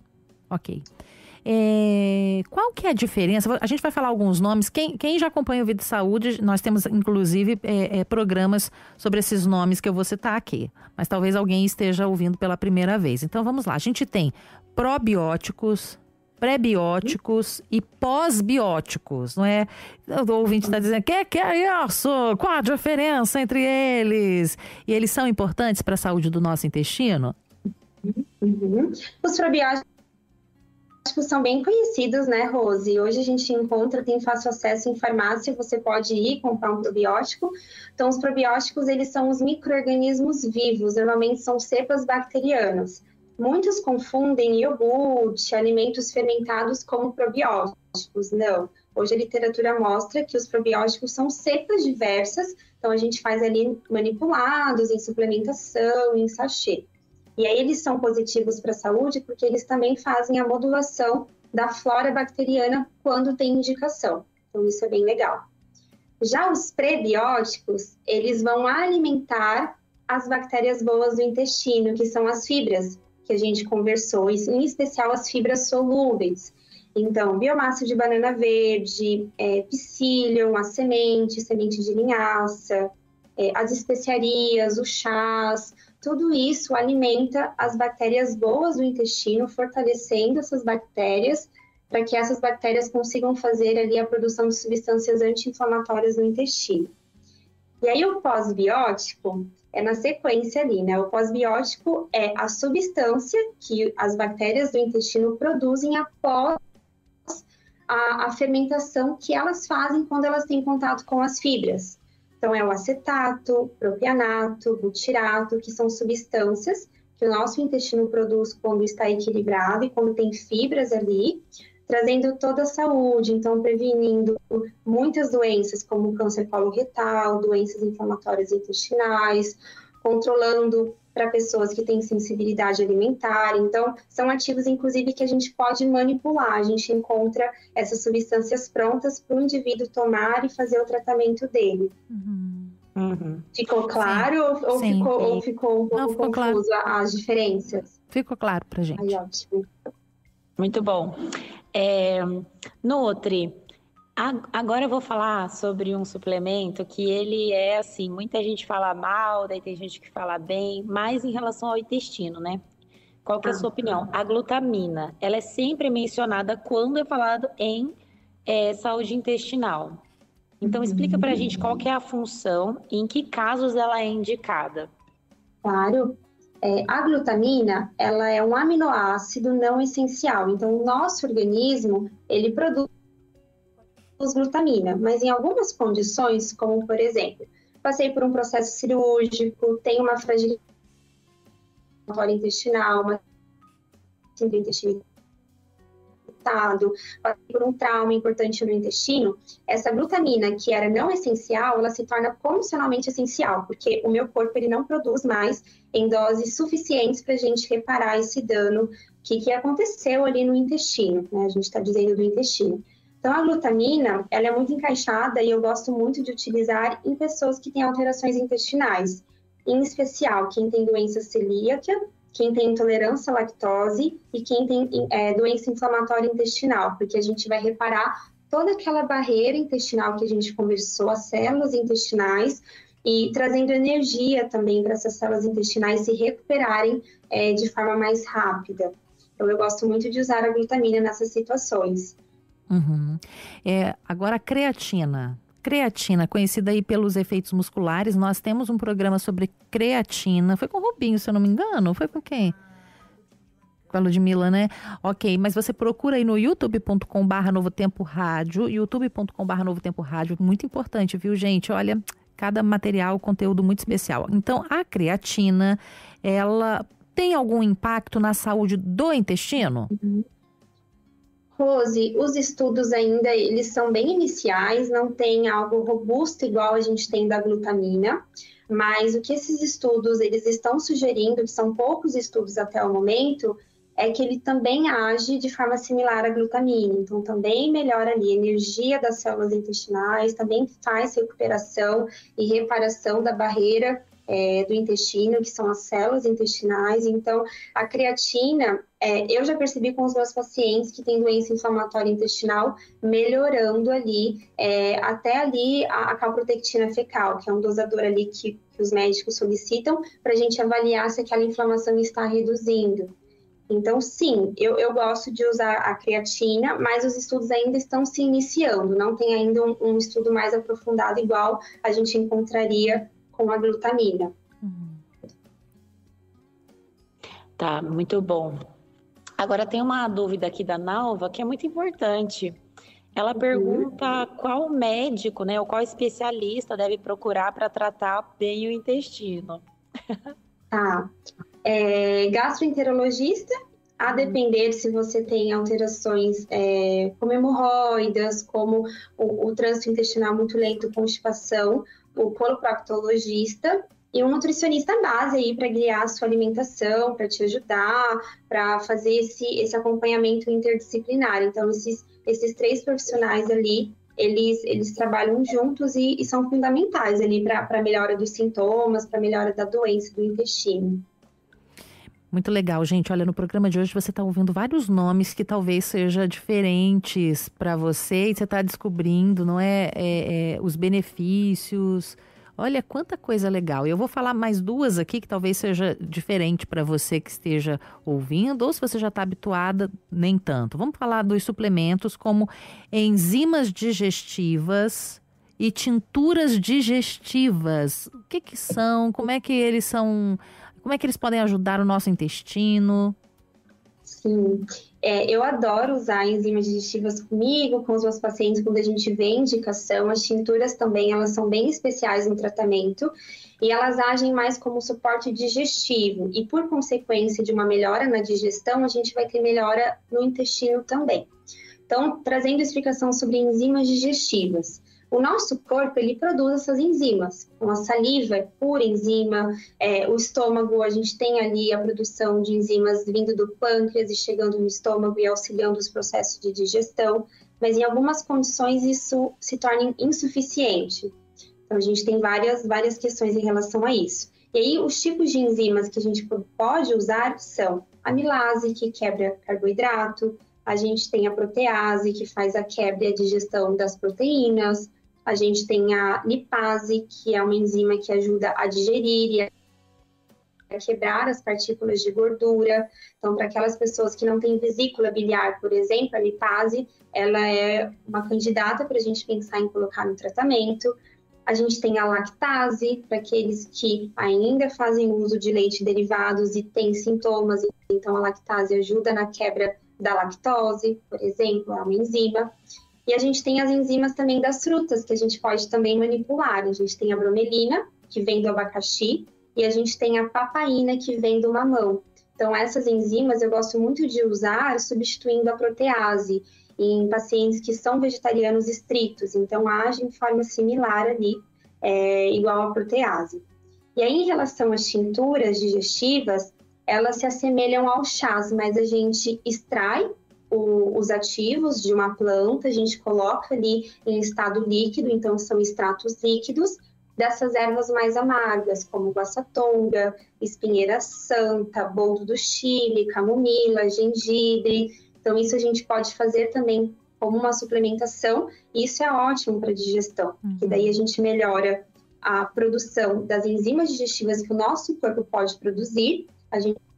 Qual que é a diferença? A gente vai falar alguns nomes. Quem já acompanha o Vida e Saúde, nós temos inclusive programas sobre esses nomes que eu vou citar aqui. Mas talvez alguém esteja ouvindo pela primeira vez. Então vamos lá. A gente tem probióticos, pré-bióticos e pós-bióticos, não é? O ouvinte está dizendo, que é isso? Qual a diferença entre eles? E eles são importantes para a saúde do nosso intestino? Os probióticos são bem conhecidos, né, Rose? Hoje a gente tem fácil acesso em farmácia, você pode ir comprar um probiótico. Então, os probióticos, eles são os micro-organismos vivos, normalmente são cepas bacterianas. Muitos confundem iogurte, alimentos fermentados como probióticos. Não. Hoje a literatura mostra que os probióticos são cepas diversas, então a gente faz ali manipulados em suplementação, em sachê. E aí eles são positivos para a saúde porque eles também fazem a modulação da flora bacteriana quando tem indicação. Então isso é bem legal. Já os prebióticos, eles vão alimentar as bactérias boas do intestino, que são as fibras que a gente conversou, e em especial as fibras solúveis. Então, biomassa de banana verde, psyllium, a semente de linhaça, as especiarias, os chás, tudo isso alimenta as bactérias boas do intestino, fortalecendo essas bactérias, para que essas bactérias consigam fazer ali a produção de substâncias anti-inflamatórias no intestino. E aí o pós-biótico é na sequência ali, né? O pós-biótico é a substância que as bactérias do intestino produzem após a fermentação que elas fazem quando elas têm contato com as fibras. Então, é o acetato, propianato, butirato, que são substâncias que o nosso intestino produz quando está equilibrado e quando tem fibras ali, trazendo toda a saúde, então prevenindo muitas doenças, como câncer coloretal, doenças inflamatórias intestinais, controlando para pessoas que têm sensibilidade alimentar. Então, são ativos, inclusive, que a gente pode manipular. A gente encontra essas substâncias prontas para o indivíduo tomar e fazer o tratamento dele. Ficou claro ou ficou um pouco confuso as diferenças? Ficou claro para a gente. Aí, ótimo. Muito bom. Nutri, agora eu vou falar sobre um suplemento que ele é assim, muita gente fala mal, daí tem gente que fala bem, mas em relação ao intestino, né? Qual que é a sua opinião? A glutamina, ela é sempre mencionada quando é falado em saúde intestinal. Então, explica pra gente qual que é a função e em que casos ela é indicada. Claro. A glutamina, ela é um aminoácido não essencial. Então, o nosso organismo, ele produz glutamina, mas em algumas condições, como por exemplo, passei por um processo cirúrgico, tenho uma fragilidade intestinal, uma síndrome intestinal, passei por um trauma importante no intestino, essa glutamina que era não essencial, ela se torna funcionalmente essencial, porque o meu corpo ele não produz mais em doses suficientes para a gente reparar esse dano que aconteceu ali no intestino, né? A gente está dizendo do intestino. Então, a glutamina, ela é muito encaixada e eu gosto muito de utilizar em pessoas que têm alterações intestinais, em especial quem tem doença celíaca, quem tem intolerância à lactose e quem tem doença inflamatória intestinal, porque a gente vai reparar toda aquela barreira intestinal que a gente conversou, as células intestinais, e trazendo energia também para essas células intestinais se recuperarem de forma mais rápida. Então, eu gosto muito de usar a glutamina nessas situações. Agora, a creatina. creatina, conhecida aí pelos efeitos musculares. Nós temos um programa sobre creatina. Foi com o Rubinho, se eu não me engano. Foi com quem? Com a Ludmilla, né? Ok, mas você procura aí no youtube.com/Novo Tempo Rádio, youtube.com/Novo Tempo Rádio. Muito importante, viu, gente? Olha, cada material, conteúdo muito especial. Então, a creatina, ela tem algum impacto na saúde do intestino? Rose, os estudos ainda, eles são bem iniciais, não tem algo robusto igual a gente tem da glutamina, mas o que esses estudos, eles estão sugerindo, que são poucos estudos até o momento, é que ele também age de forma similar à glutamina, então também melhora ali a energia das células intestinais, também faz recuperação e reparação da barreira do intestino, que são as células intestinais. Então, a creatina, eu já percebi com os meus pacientes que têm doença inflamatória intestinal, melhorando ali, até ali a calprotectina fecal, que é um dosador ali que os médicos solicitam para a gente avaliar se aquela inflamação está reduzindo. Então, sim, eu gosto de usar a creatina, mas os estudos ainda estão se iniciando, não tem ainda um estudo mais aprofundado igual a gente encontraria com a glutamina. Tá, muito bom. Agora tem uma dúvida aqui da Nalva que é muito importante. Ela pergunta qual médico, né, ou qual especialista deve procurar para tratar bem o intestino. Tá. Gastroenterologista, a depender se você tem alterações como hemorroidas, como o trânsito intestinal muito lento, constipação, o coloproctologista e um nutricionista base aí para guiar a sua alimentação, para te ajudar, para fazer esse acompanhamento interdisciplinar. Então, esses três profissionais ali, eles trabalham juntos e são fundamentais ali para a melhora dos sintomas, para a melhora da doença do intestino. Muito legal, gente. Olha, no programa de hoje você está ouvindo vários nomes que talvez sejam diferentes para você e você está descobrindo, não é? Os benefícios. Olha, quanta coisa legal. Eu vou falar mais duas aqui que talvez seja diferente para você que esteja ouvindo ou se você já está habituada, nem tanto. Vamos falar dos suplementos como enzimas digestivas e tinturas digestivas. O que são? Como é que eles são? Como é que eles podem ajudar o nosso intestino? Sim, eu adoro usar enzimas digestivas comigo, com os meus pacientes, quando a gente vê indicação. As tinturas também, elas são bem especiais no tratamento e elas agem mais como suporte digestivo. E por consequência de uma melhora na digestão, a gente vai ter melhora no intestino também. Então, trazendo explicação sobre enzimas digestivas. O nosso corpo, ele produz essas enzimas. Então, a saliva é pura enzima, o estômago, a gente tem ali a produção de enzimas vindo do pâncreas e chegando no estômago e auxiliando os processos de digestão, mas em algumas condições isso se torna insuficiente. Então, a gente tem várias questões em relação a isso. E aí, os tipos de enzimas que a gente pode usar são a amilase, que quebra carboidrato, a gente tem a protease, que faz a quebra e a digestão das proteínas. A gente tem a lipase, que é uma enzima que ajuda a digerir e a quebrar as partículas de gordura. Então, para aquelas pessoas que não têm vesícula biliar, por exemplo, a lipase, ela é uma candidata para a gente pensar em colocar no tratamento. A gente tem a lactase, para aqueles que ainda fazem uso de leite derivados e têm sintomas. Então, a lactase ajuda na quebra da lactose, por exemplo, é uma enzima. E a gente tem as enzimas também das frutas, que a gente pode também manipular. A gente tem a bromelina, que vem do abacaxi, e a gente tem a papaina, que vem do mamão. Então, essas enzimas eu gosto muito de usar substituindo a protease em pacientes que são vegetarianos estritos. Então, agem de forma similar ali, igual a protease. E aí, em relação às tinturas digestivas, elas se assemelham aos chás, mas a gente extrai os ativos de uma planta, a gente coloca ali em estado líquido, então são extratos líquidos dessas ervas mais amargas, como guaçatonga, espinheira santa, boldo do Chile, camomila, gengibre. Então isso a gente pode fazer também como uma suplementação, e isso é ótimo para a digestão, porque daí a gente melhora a produção das enzimas digestivas que o nosso corpo pode produzir, a gente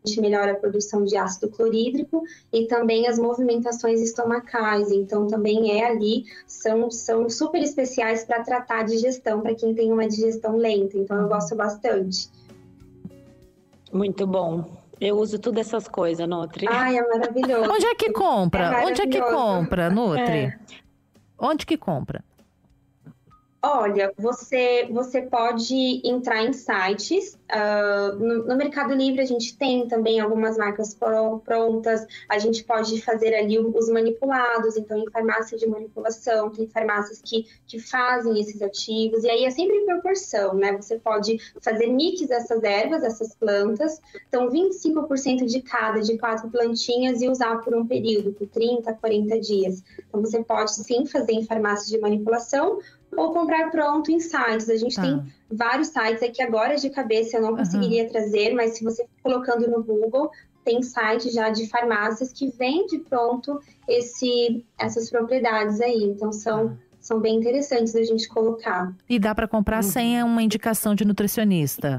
melhora a produção de ácido clorídrico e também as movimentações estomacais. Então, também são super especiais para tratar a digestão, para quem tem uma digestão lenta. Então, eu gosto bastante. Muito bom. Eu uso todas essas coisas, Nutri. Ai, é maravilhoso. Onde é que compra? Onde é que compra, Nutri? Onde que compra? Olha, você pode entrar em sites. No Mercado Livre a gente tem também algumas marcas prontas. A gente pode fazer ali os manipulados. Então, em farmácia de manipulação, tem farmácias que fazem esses ativos. E aí é sempre em proporção, né? Você pode fazer mix dessas ervas, dessas plantas. Então, 25% de cada, de 4 plantinhas e usar por um período, por 30, 40 dias. Então, você pode sim fazer em farmácia de manipulação ou comprar pronto em sites. A gente tem vários sites aqui agora de cabeça, eu não conseguiria trazer, mas se você for colocando no Google, tem site já de farmácias que vende pronto essas propriedades aí. Então, são bem interessantes da gente colocar. E dá para comprar sem uma indicação de nutricionista?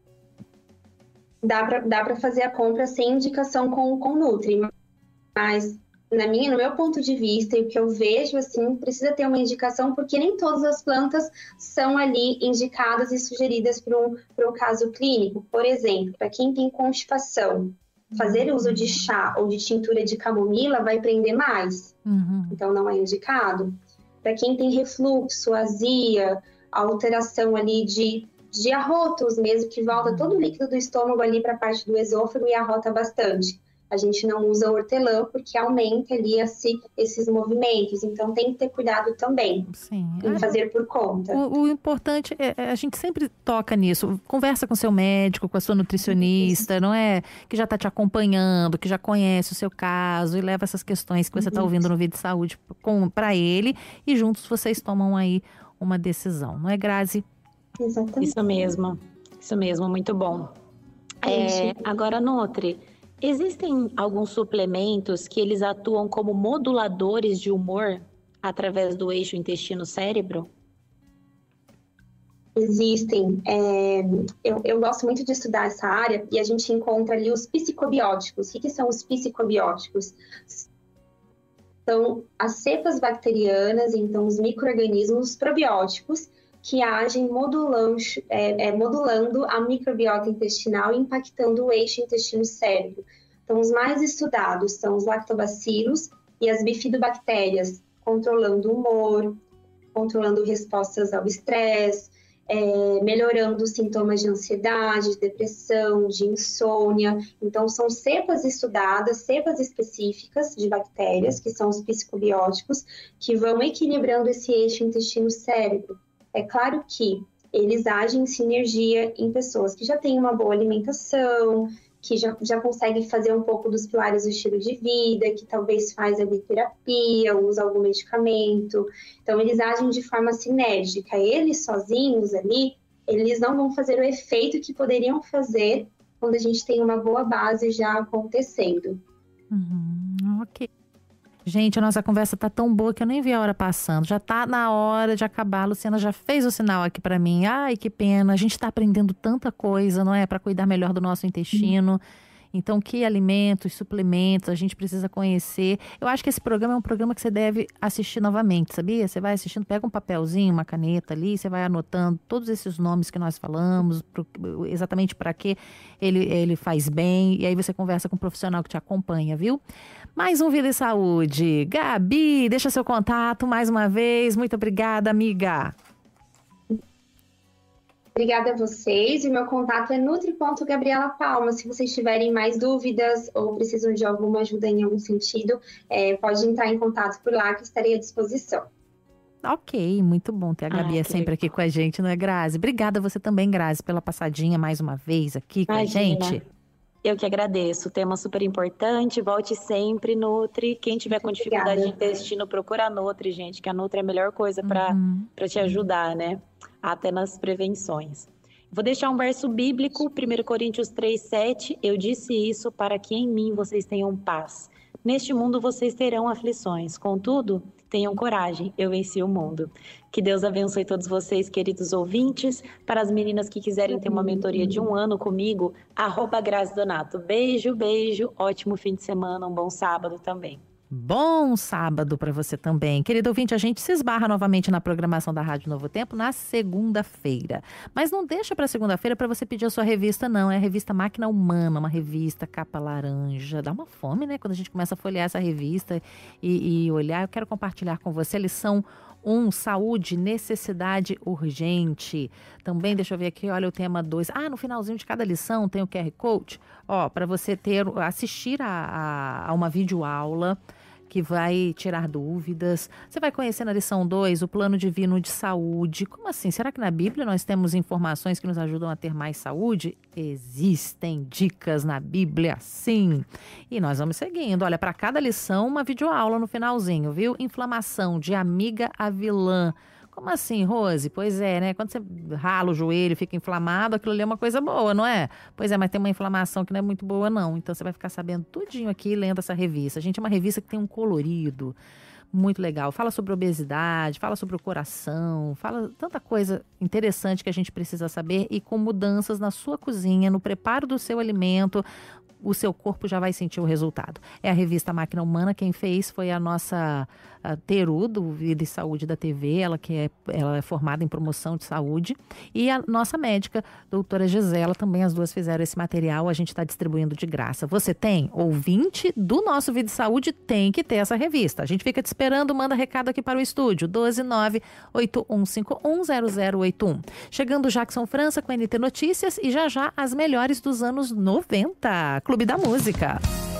Dá para fazer a compra sem indicação com Nutri, mas no meu ponto de vista, e o que eu vejo, assim, precisa ter uma indicação, porque nem todas as plantas são ali indicadas e sugeridas para um caso clínico. Por exemplo, para quem tem constipação, fazer uso de chá ou de tintura de camomila vai prender mais. Então, não é indicado. Para quem tem refluxo, azia, alteração ali de arrotos mesmo, que volta todo o líquido do estômago ali para a parte do esôfago e arrota bastante. A gente não usa hortelã porque aumenta ali esses movimentos. Então, tem que ter cuidado também em fazer por conta. O importante é a gente sempre toca nisso. Conversa com seu médico, com a sua nutricionista, não é? Que já está te acompanhando, que já conhece o seu caso e leva essas questões que você está ouvindo no Vida e Saúde para ele. E juntos vocês tomam aí uma decisão. Não é, Grazi? Exatamente. Isso mesmo, muito bom. Agora, Nutri, existem alguns suplementos que eles atuam como moduladores de humor através do eixo intestino-cérebro? Existem. Eu gosto muito de estudar essa área e a gente encontra ali os psicobióticos. O que são os psicobióticos? São as cepas bacterianas, então os micro-organismos probióticos que agem modulando a microbiota intestinal e impactando o eixo intestino-cérebro. Então, os mais estudados são os lactobacilos e as bifidobactérias, controlando o humor, controlando respostas ao estresse, melhorando os sintomas de ansiedade, de depressão, de insônia. Então, são cepas estudadas, cepas específicas de bactérias, que são os psicobióticos, que vão equilibrando esse eixo intestino-cérebro. É claro que eles agem em sinergia em pessoas que já têm uma boa alimentação, que já conseguem fazer um pouco dos pilares do estilo de vida, que talvez faz ali terapia, usa algum medicamento. Então, eles agem de forma sinérgica. Eles sozinhos ali, eles não vão fazer o efeito que poderiam fazer quando a gente tem uma boa base já acontecendo. Ok. Gente, a nossa conversa tá tão boa que eu nem vi a hora passando. Já tá na hora de acabar. A Luciana já fez o sinal aqui pra mim. Ai, que pena. A gente tá aprendendo tanta coisa, não é? Pra cuidar melhor do nosso intestino. Então, que alimentos, suplementos a gente precisa conhecer. Eu acho que esse programa é um programa que você deve assistir novamente, sabia? Você vai assistindo, pega um papelzinho, uma caneta ali, você vai anotando todos esses nomes que nós falamos, exatamente para que ele faz bem. E aí você conversa com um profissional que te acompanha, viu? Mais um Vida e Saúde. Gabi, deixa seu contato mais uma vez. Muito obrigada, amiga. Obrigada a vocês. E meu contato é nutri.gabrielapalma. Se vocês tiverem mais dúvidas ou precisam de alguma ajuda em algum sentido, pode entrar em contato por lá que estarei à disposição. Ok, muito bom ter a Gabi sempre aqui com a gente, não é, Grazi? Obrigada a você também, Grazi, pela passadinha mais uma vez aqui com a gente. Eu que agradeço. Tema super importante. Volte sempre, Nutri. Quem tiver com dificuldade de intestino, procura a Nutri, gente, que a Nutri é a melhor coisa para te ajudar, né? Até nas prevenções. Vou deixar um verso bíblico, 1 Coríntios 3:7. Eu disse isso para que em mim vocês tenham paz. Neste mundo vocês terão aflições. Contudo, Tenham coragem, eu venci o mundo. Que Deus abençoe todos vocês, queridos ouvintes. Para as meninas que quiserem ter uma mentoria de 1 ano comigo, @Grazi Donato. Beijo, beijo, ótimo fim de semana, um bom sábado também. Bom sábado para você também. Querido ouvinte, a gente se esbarra novamente na programação da Rádio Novo Tempo na segunda-feira. Mas não deixa para segunda-feira para você pedir a sua revista, não. É a revista Máquina Humana, uma revista capa laranja. Dá uma fome, né? Quando a gente começa a folhear essa revista e olhar. Eu quero compartilhar com você a lição 1, saúde, necessidade urgente. Também, deixa eu ver aqui, olha o tema 2. No finalzinho de cada lição tem o QR Code. Para você assistir a uma videoaula que vai tirar dúvidas. Você vai conhecer na lição 2 o plano divino de saúde. Como assim? Será que na Bíblia nós temos informações que nos ajudam a ter mais saúde? Existem dicas na Bíblia, sim. E nós vamos seguindo. Olha, para cada lição, uma videoaula no finalzinho, viu? Inflamação, de amiga a vilã. Como assim, Rose? Pois é, né? Quando você rala o joelho, fica inflamado, aquilo ali é uma coisa boa, não é? Pois é, mas tem uma inflamação que não é muito boa, não. Então você vai ficar sabendo tudinho aqui lendo essa revista. Gente, é uma revista que tem um colorido muito legal. Fala sobre obesidade, fala sobre o coração, fala tanta coisa interessante que a gente precisa saber e com mudanças na sua cozinha, no preparo do seu alimento, o seu corpo já vai sentir o resultado. É a revista Máquina Humana, quem fez foi a nossa Teru, do Vida e Saúde da TV, ela é formada em promoção de saúde, e a nossa médica, doutora Gisela, também as duas fizeram esse material, a gente está distribuindo de graça. Você tem, ouvinte do nosso Vida e Saúde, tem que ter essa revista. A gente fica te esperando, manda recado aqui para o estúdio, 12981510081. Chegando Jackson França com NT Notícias e já as melhores dos anos 90. Clube da Música.